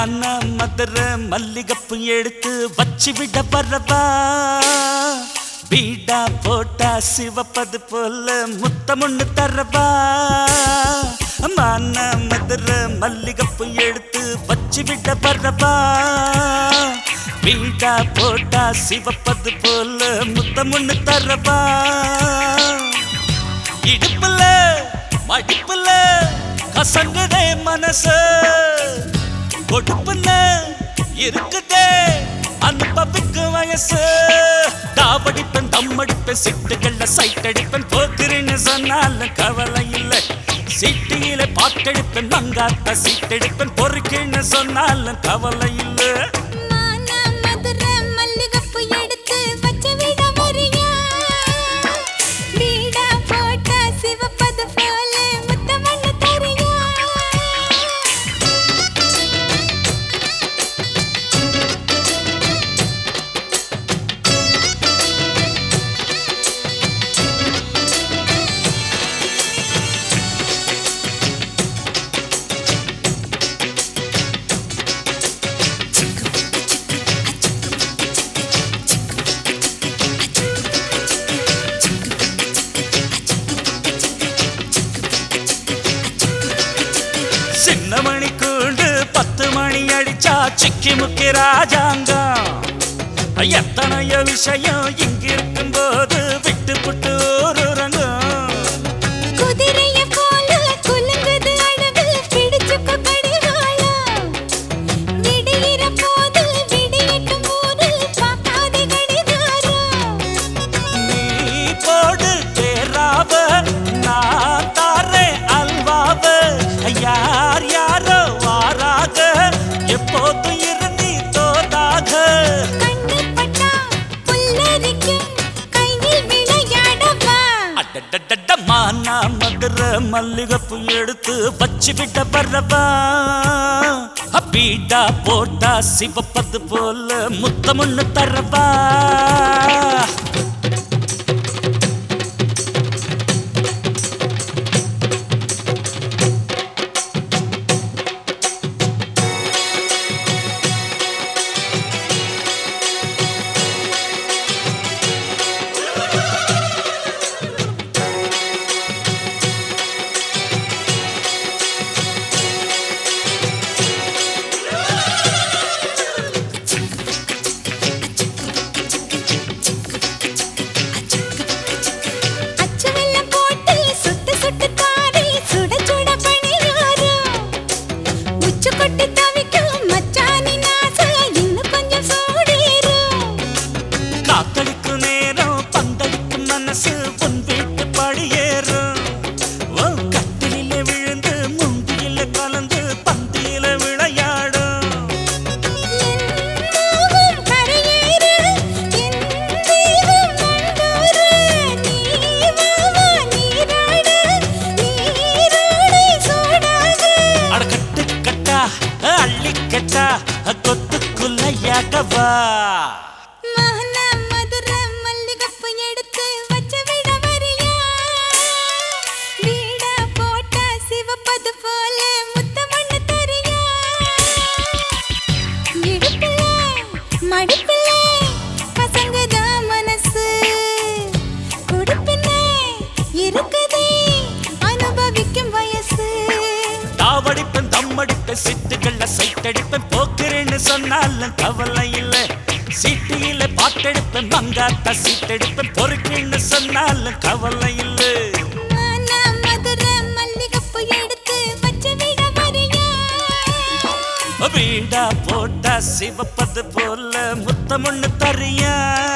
மான மதுரை மல்லிகப்பு எடுத்து வச்சு விட வரவா பீடா போட்டா சிவப்பது போல முத்தமுன்னு தரவா மான மதுரை மல்லிகப்பு எடுத்து வச்சு விட வரவா பீடா போட்டா சிவப்பது போல முத்தமுன்னு தரவா இடுப்புல மடிப்புல கசங்குதே மனசு கொடுப்புன்னு இருக்குதே அனுபவிக்கும் வயசு தாவடிப்பேன் தம்மடிப்பேன் சிட்டுகள்ல சைட் அடிப்பேன் போக்குறேன்னு சொன்னாலும் கவலை இல்லை சீட்டியில பாட்டெடுப்பேன் மங்காத்த சீட்டெடுப்பேன் பொறுக்குன்னு சொன்னாலும் கவலை இல்லை சின்னமணி கூண்டு 10 மணி அடிச்சா சிக்கி முக்கி ராஜாங்கம் எத்தனையோ விஷயம் இங்க இருக்கும் போது விட்டு புட்டு ஒரு ரங்கம் குதிரைய போல குலுங்குது அழகு பிடிச்சுக்க கடிவாளம் விடியிற போது விடியட்டும் போது பார்க்காதே கடிகாரம் நீ போடு தேராவ நான் தாரே அல்வாவ யார் யாரோ வாராக எப்போதும் இருந்தி தோதாக கண்ணு பட்டா புல்லரிக்கும் கையில் விளையாடவா அடடடட மானா மதுரை மல்லிகப்பு எடுத்து வச்சு விட வரவா பீடா போட்டா சிவப்பது போல முத்தமுன்னு தரவா அள்ளிக்கட்டா கொத்துக்குள்ளையாகவா மகனா மதுரை மல்லிகப்பு எடுத்து வச்சு விட வரியா வீடா போட்டா சிவப்பது போல முத்தமண்ணு தரியா இடுப்புல மடிப்புல கசங்குதா மனசு கொடுப்புன்னு இருக்குதே அனுபவிக்கும் வயசு தாவடிப்பேன் தம்மடிப்பேன் சிட்டுகள்ல சைட் அடிப்பேன் போக்குறேன்னு சொன்னாலும் கவலை இல்லை சீட்டியில பாட்டெடுப்பேன் மங்காத்த சீட்டெடுப்பேன் பொறுக்குன்னு சொன்னாலும் கவலை இல்லை மதுரை மல்லிகப்பு எடுத்து வச்சு விட வரியா வீடா போட்டா சிவப்பது போல முத்தமுன்னு தரியா